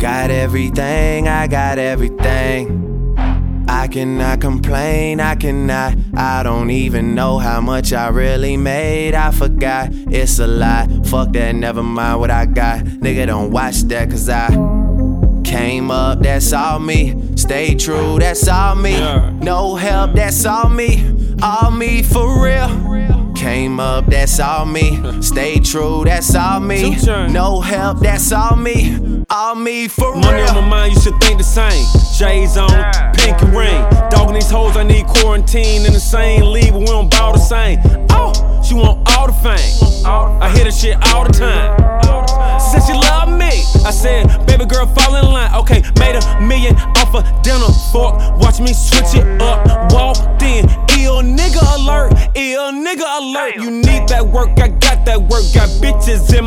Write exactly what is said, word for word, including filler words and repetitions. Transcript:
Got everything, I got everything. I cannot complain, I cannot. I don't even know how much I really made. I forgot, it's a lie. Fuck that, never mind what I got. Nigga, don't watch that, cause I came up, that's all me. Stay true, that's all me. No help, that's all me. All me for real. Came up, that's all me. Stay true, that's all me. No help, that's all me. All me for real. Money on my mind, you should think the same. J's on, pink and ring. Dogging these hoes, I need quarantine in the same league, but we don't bow the same. Oh, she want all the fame. I hear the shit all the time. She said she love me. I said, baby girl, fall in line. Okay, made a million off a dinner fork. Watch me switch it up. Walked in, ill nigga alert. Ill nigga alert. You need that work, I got that work. Got bitches in